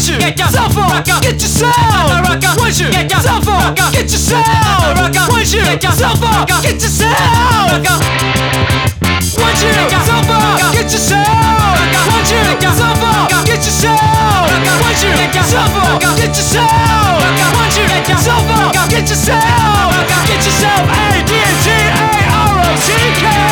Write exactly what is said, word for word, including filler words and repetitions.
Once you get yourself up, get yourself. Once you get yourself up, get yourself. Once you get yourself up, get yourself. Once you get yourself up, get yourself. Once you get yourself up, get yourself. Once you get yourself up, get yourself. Once you get yourself up, get yourself. Get yourself A D T A R O C K.